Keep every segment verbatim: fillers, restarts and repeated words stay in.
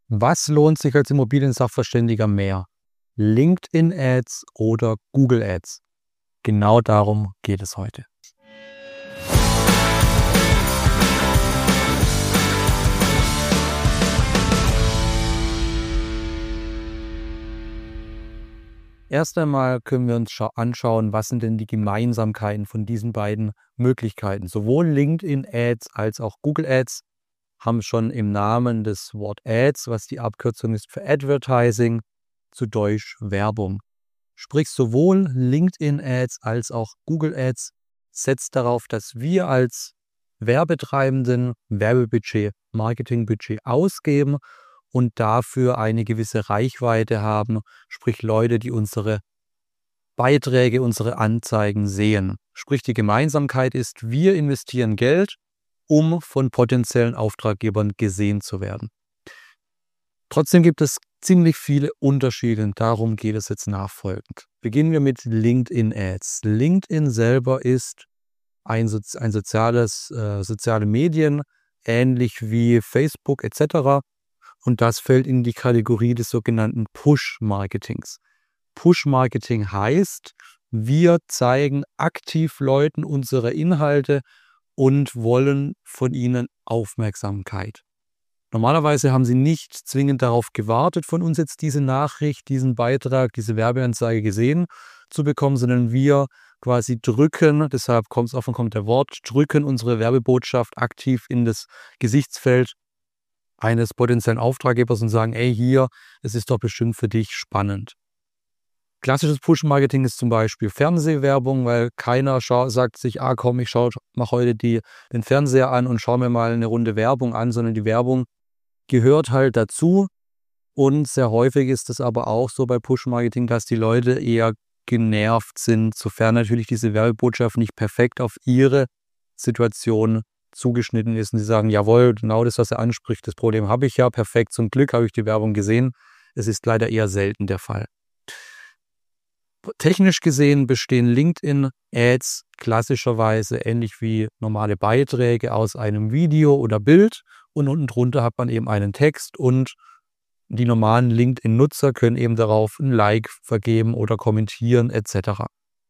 Was lohnt sich als Immobilien-Sachverständiger mehr? LinkedIn-Ads oder Google-Ads? Genau darum geht es heute. Erst einmal können wir uns anschauen, was sind denn die Gemeinsamkeiten von diesen beiden Möglichkeiten. Sowohl LinkedIn-Ads als auch Google-Ads haben schon im Namen das Wort Ads, was die Abkürzung ist für Advertising, zu Deutsch Werbung. Sprich, sowohl LinkedIn-Ads als auch Google-Ads setzt darauf, dass wir als Werbetreibenden Werbebudget, Marketingbudget ausgeben und dafür eine gewisse Reichweite haben, sprich Leute, die unsere Beiträge, unsere Anzeigen sehen. Sprich, die Gemeinsamkeit ist, wir investieren Geld, um von potenziellen Auftraggebern gesehen zu werden. Trotzdem gibt es ziemlich viele Unterschiede und darum geht es jetzt nachfolgend. Beginnen wir mit LinkedIn-Ads. LinkedIn selber ist ein, so ein soziales, äh, soziale Medien, ähnlich wie Facebook et cetera. Und das fällt in die Kategorie des sogenannten Push-Marketings. Push-Marketing heißt, wir zeigen aktiv Leuten unsere Inhalte und wollen von ihnen Aufmerksamkeit. Normalerweise haben sie nicht zwingend darauf gewartet, von uns jetzt diese Nachricht, diesen Beitrag, diese Werbeanzeige gesehen zu bekommen, sondern wir quasi drücken, deshalb kommt es auch von kommt der Wort, drücken unsere Werbebotschaft aktiv in das Gesichtsfeld eines potenziellen Auftraggebers und sagen, ey, hier, es ist doch bestimmt für dich spannend. Klassisches Push-Marketing ist zum Beispiel Fernsehwerbung, weil keiner sagt sich, ah komm, ich mache heute die, den Fernseher an und schaue mir mal eine Runde Werbung an, sondern die Werbung gehört halt dazu. Und sehr häufig ist es aber auch so bei Push-Marketing, dass die Leute eher genervt sind, sofern natürlich diese Werbebotschaft nicht perfekt auf ihre Situation zugeschnitten ist. Und sie sagen, jawohl, genau das, was er anspricht, das Problem habe ich ja, perfekt, zum Glück habe ich die Werbung gesehen. Es ist leider eher selten der Fall. Technisch gesehen bestehen LinkedIn-Ads klassischerweise ähnlich wie normale Beiträge aus einem Video oder Bild und unten drunter hat man eben einen Text und die normalen LinkedIn-Nutzer können eben darauf ein Like vergeben oder kommentieren et cetera.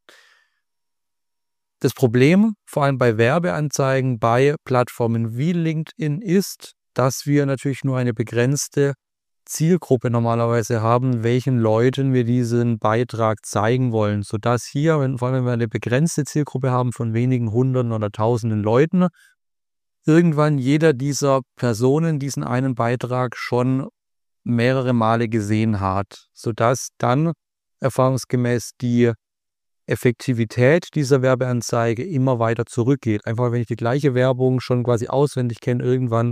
Das Problem, vor allem bei Werbeanzeigen bei Plattformen wie LinkedIn, ist, dass wir natürlich nur eine begrenzte Zielgruppe normalerweise haben, welchen Leuten wir diesen Beitrag zeigen wollen, sodass hier, wenn, vor allem wenn wir eine begrenzte Zielgruppe haben von wenigen Hunderten oder Tausenden Leuten, irgendwann jeder dieser Personen diesen einen Beitrag schon mehrere Male gesehen hat, sodass dann erfahrungsgemäß die Effektivität dieser Werbeanzeige immer weiter zurückgeht. Einfach wenn ich die gleiche Werbung schon quasi auswendig kenne, irgendwann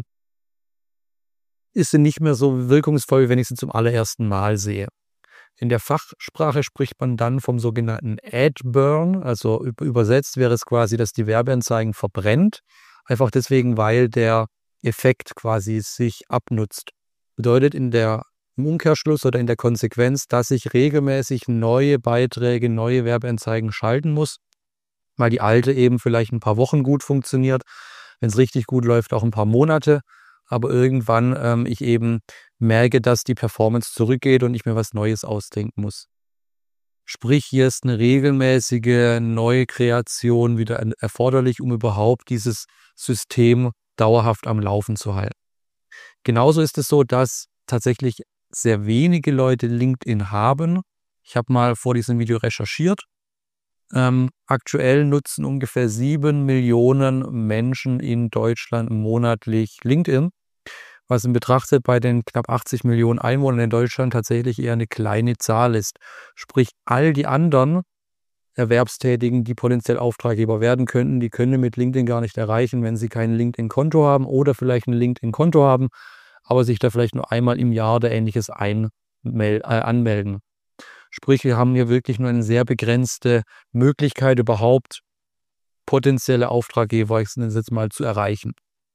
ist sie nicht mehr so wirkungsvoll, wenn ich sie zum allerersten Mal sehe. In der Fachsprache spricht man dann vom sogenannten Ad Burn, also übersetzt wäre es quasi, dass die Werbeanzeigen verbrennt, einfach deswegen, weil der Effekt quasi sich abnutzt. Bedeutet in der im Umkehrschluss oder in der Konsequenz, dass ich regelmäßig neue Beiträge, neue Werbeanzeigen schalten muss, weil die alte eben vielleicht ein paar Wochen gut funktioniert, wenn es richtig gut läuft, auch ein paar Monate, aber irgendwann ähm, ich eben merke, dass die Performance zurückgeht und ich mir was Neues ausdenken muss. Sprich, hier ist eine regelmäßige neue Kreation wieder erforderlich, um überhaupt dieses System dauerhaft am Laufen zu halten. Genauso ist es so, dass tatsächlich sehr wenige Leute LinkedIn haben. Ich habe mal vor diesem Video recherchiert. Ähm, aktuell nutzen ungefähr sieben Millionen Menschen in Deutschland monatlich LinkedIn, was in Betrachtet bei den knapp achtzig Millionen Einwohnern in Deutschland tatsächlich eher eine kleine Zahl ist. Sprich, all die anderen Erwerbstätigen, die potenziell Auftraggeber werden könnten, die können mit LinkedIn gar nicht erreichen, wenn sie kein LinkedIn-Konto haben oder vielleicht ein LinkedIn-Konto haben, aber sich da vielleicht nur einmal im Jahr oder Ähnliches einmel- äh, anmelden. Sprich, wir haben hier wirklich nur eine sehr begrenzte Möglichkeit, überhaupt potenzielle Auftraggeber, ich nenne es jetzt mal, zu erreichen.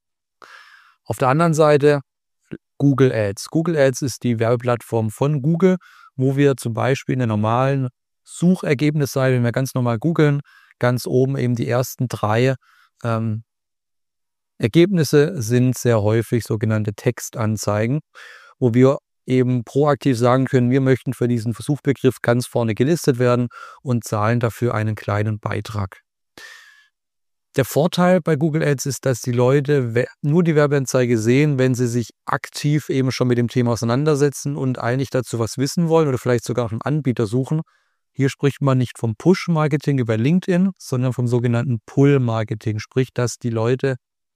Auf der anderen Seite Google Ads. Google Ads ist die Werbeplattform von Google, wo wir zum Beispiel in der normalen Suchergebnisseite, wenn wir ganz normal googeln, ganz oben eben die ersten drei ähm, Ergebnisse sind sehr häufig sogenannte Textanzeigen. wo wir eben proaktiv sagen können, wir möchten für diesen Suchbegriff ganz vorne gelistet werden und zahlen dafür einen kleinen Beitrag. Der Vorteil bei Google Ads ist, dass die Leute nur die Werbeanzeige sehen, wenn sie sich aktiv eben schon mit dem Thema auseinandersetzen und eigentlich dazu was wissen wollen oder vielleicht sogar auch einen Anbieter suchen. Hier spricht man nicht vom Push-Marketing über LinkedIn, sondern vom sogenannten Pull-Marketing, sprich, dass die Leute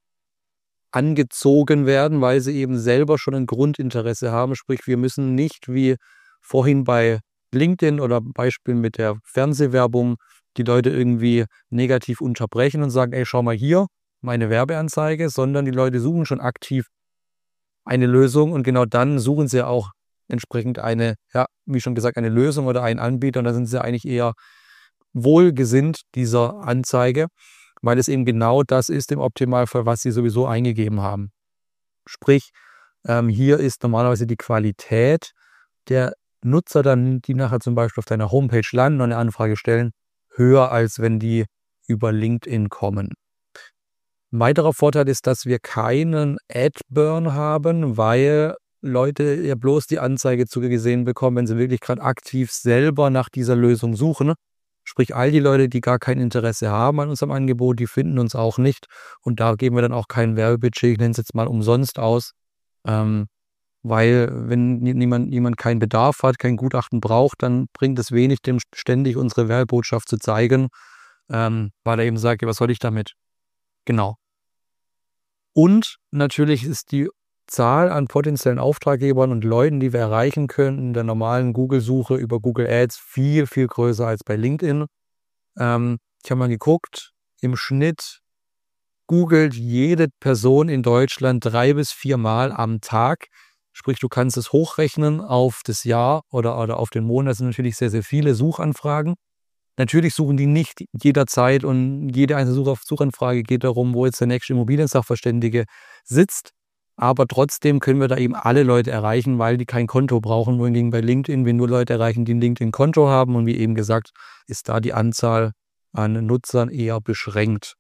angezogen werden, weil sie eben selber schon ein Grundinteresse haben. Sprich, wir müssen nicht wie vorhin bei LinkedIn oder Beispiel mit der Fernsehwerbung die Leute irgendwie negativ unterbrechen und sagen, ey, schau mal hier, meine Werbeanzeige, sondern die Leute suchen schon aktiv eine Lösung und genau dann suchen sie auch entsprechend eine, ja, wie schon gesagt, eine Lösung oder einen Anbieter und da sind sie eigentlich eher wohlgesinnt dieser Anzeige, weil es eben genau das ist im Optimalfall, was sie sowieso eingegeben haben. Sprich, ähm, hier ist normalerweise die Qualität der Nutzer dann, die nachher zum Beispiel auf deiner Homepage landen und eine Anfrage stellen, höher, als wenn die über LinkedIn kommen. Ein weiterer Vorteil ist, dass wir keinen Ad-Burn haben, weil Leute ja bloß die Anzeige zugesehen bekommen, wenn sie wirklich gerade aktiv selber nach dieser Lösung suchen. Sprich, all die Leute, die gar kein Interesse haben an unserem Angebot, die finden uns auch nicht. Und da geben wir dann auch kein Werbebudget, ich nenne es jetzt mal umsonst aus. Ähm, weil wenn niemand, niemand keinen Bedarf hat, kein Gutachten braucht, dann bringt es wenig, dem ständig unsere Werbebotschaft zu zeigen, ähm, weil er eben sagt, ja, was soll ich damit? Genau. Und natürlich ist die Zahl an potenziellen Auftraggebern und Leuten, die wir erreichen können in der normalen Google-Suche über Google Ads viel, viel größer als bei LinkedIn. Ähm, ich habe mal geguckt, im Schnitt googelt jede Person in Deutschland drei bis vier Mal am Tag. Sprich, du kannst es hochrechnen auf das Jahr oder, oder auf den Monat. Das sind natürlich sehr, sehr viele Suchanfragen. Natürlich suchen die nicht jederzeit und jede einzelne Such Suchanfrage geht darum, wo jetzt der nächste Immobiliensachverständige sitzt. Aber trotzdem können wir da eben alle Leute erreichen, weil die kein Konto brauchen. Wohingegen bei LinkedIn wir nur Leute erreichen, die ein LinkedIn-Konto haben. Und wie eben gesagt, ist da die Anzahl an Nutzern eher beschränkt.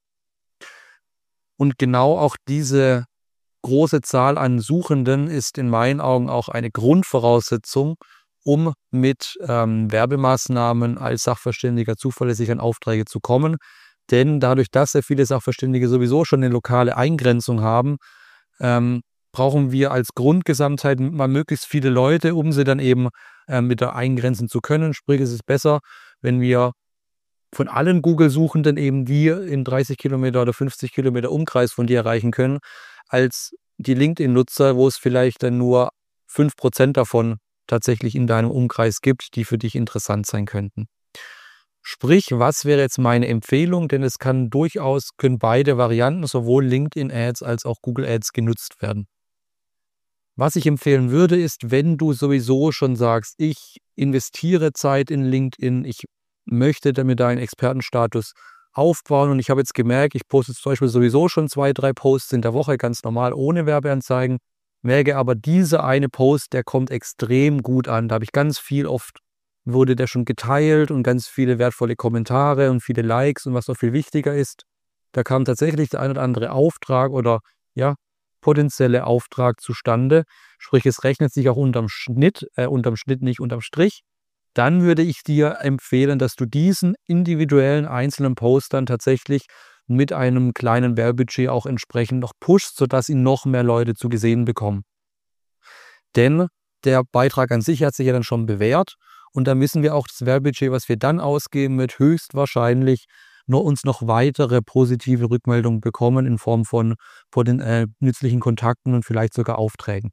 Und genau auch diese große Zahl an Suchenden ist in meinen Augen auch eine Grundvoraussetzung, um mit ähm, Werbemaßnahmen als Sachverständiger zuverlässig an Aufträge zu kommen. Denn dadurch, dass sehr viele Sachverständige sowieso schon eine lokale Eingrenzung haben, ähm, brauchen wir als Grundgesamtheit mal möglichst viele Leute, um sie dann eben äh, mit da eingrenzen zu können. Sprich, es ist besser, wenn wir von allen Google-Suchenden eben die in dreißig Kilometer oder fünfzig Kilometer Umkreis von dir erreichen können, als die LinkedIn-Nutzer, wo es vielleicht dann nur fünf Prozent davon tatsächlich in deinem Umkreis gibt, die für dich interessant sein könnten. Sprich, was wäre jetzt meine Empfehlung? Denn es kann durchaus, können beide Varianten, sowohl LinkedIn-Ads als auch Google-Ads genutzt werden. Was ich empfehlen würde, ist, wenn du sowieso schon sagst, ich investiere Zeit in LinkedIn, ich möchte damit da einen Expertenstatus aufbauen und ich habe jetzt gemerkt, ich poste zum Beispiel sowieso schon zwei, drei Posts in der Woche ganz normal ohne Werbeanzeigen, merke aber dieser eine Post, der kommt extrem gut an. Da habe ich ganz viel, oft wurde der schon geteilt und ganz viele wertvolle Kommentare und viele Likes und was noch viel wichtiger ist, da kam tatsächlich der ein oder andere Auftrag oder ja, potenzielle Auftrag zustande. Sprich, es rechnet sich auch unterm Schnitt, äh, unterm Schnitt nicht unterm Strich. Dann würde ich dir empfehlen, dass du diesen individuellen einzelnen Post dann tatsächlich mit einem kleinen Werbebudget auch entsprechend noch pushst, sodass ihn noch mehr Leute zu gesehen bekommen. Denn der Beitrag an sich hat sich ja dann schon bewährt und da müssen wir auch das Werbebudget, was wir dann ausgeben, mit höchstwahrscheinlich nur uns noch weitere positive Rückmeldungen bekommen in Form von, von den äh, nützlichen Kontakten und vielleicht sogar Aufträgen.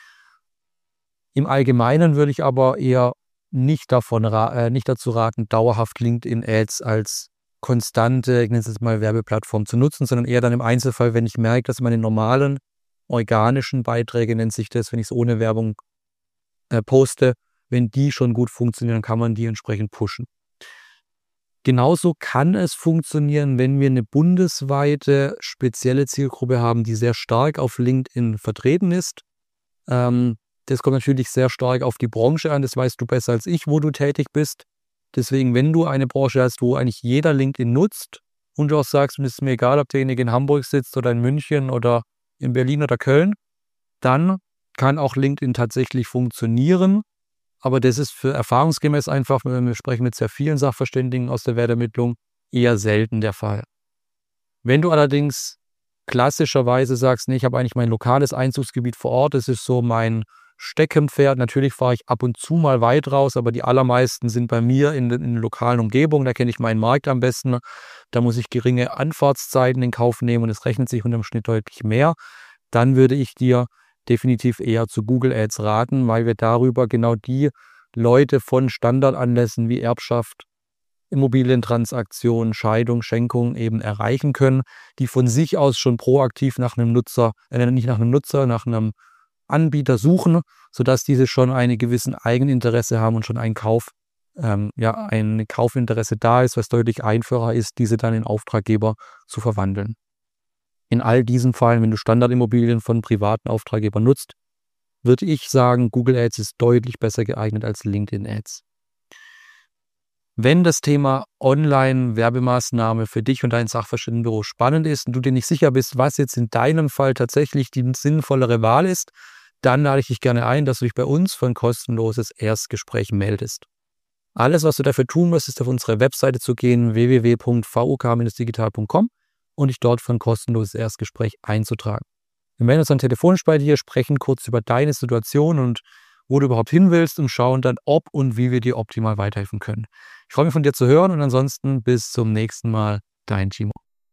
Im Allgemeinen würde ich aber eher nicht, davon, äh, nicht dazu raten, dauerhaft LinkedIn-Ads als konstante, ich nenne es jetzt mal Werbeplattform zu nutzen, sondern eher dann im Einzelfall, wenn ich merke, dass meine normalen organischen Beiträge, nennt sich das, wenn ich es ohne Werbung äh, poste, wenn die schon gut funktionieren, dann kann man die entsprechend pushen. Genauso kann es funktionieren, wenn wir eine bundesweite spezielle Zielgruppe haben, die sehr stark auf LinkedIn vertreten ist. Ähm, das kommt natürlich sehr stark auf die Branche an, das weißt du besser als ich, wo du tätig bist. Deswegen, wenn du eine Branche hast, wo eigentlich jeder LinkedIn nutzt und du auch sagst, und es ist mir egal, ob derjenige in Hamburg sitzt oder in München oder in Berlin oder Köln, dann kann auch LinkedIn tatsächlich funktionieren, aber das ist für erfahrungsgemäß einfach, wir sprechen mit sehr vielen Sachverständigen aus der Wertermittlung, eher selten der Fall. Wenn du allerdings klassischerweise sagst, nee, ich habe eigentlich mein lokales Einzugsgebiet vor Ort, das ist so mein Steckenpferd. Natürlich fahre ich ab und zu mal weit raus, aber die allermeisten sind bei mir in den, in den lokalen Umgebungen. Da kenne ich meinen Markt am besten. Da muss ich geringe Anfahrtszeiten in Kauf nehmen und es rechnet sich unterm Schnitt deutlich mehr. Dann würde ich dir definitiv eher zu Google Ads raten, weil wir darüber genau die Leute von Standardanlässen wie Erbschaft, Immobilientransaktionen, Scheidung, Schenkung eben erreichen können, die von sich aus schon proaktiv nach einem Nutzer, äh, nicht nach einem Nutzer, nach einem Anbieter suchen, sodass diese schon einen gewissen Eigeninteresse haben und schon ein Kauf, ähm, ja, ein Kaufinteresse da ist, was deutlich einfacher ist, diese dann in Auftraggeber zu verwandeln. In all diesen Fällen, wenn du Standardimmobilien von privaten Auftraggebern nutzt, würde ich sagen, Google Ads ist deutlich besser geeignet als LinkedIn Ads. Wenn das Thema Online-Werbemaßnahme für dich und dein Sachverständigenbüro spannend ist und du dir nicht sicher bist, was jetzt in deinem Fall tatsächlich die sinnvollere Wahl ist, dann lade ich dich gerne ein, dass du dich bei uns für ein kostenloses Erstgespräch meldest. Alles, was du dafür tun musst, ist auf unsere Webseite zu gehen, w w w punkt v u k Bindestrich digital punkt com und dich dort für ein kostenloses Erstgespräch einzutragen. Wir melden uns dann telefonisch bei dir, sprechen kurz über deine Situation und wo du überhaupt hin willst und schauen dann, ob und wie wir dir optimal weiterhelfen können. Ich freue mich von dir zu hören und ansonsten bis zum nächsten Mal, dein Timo.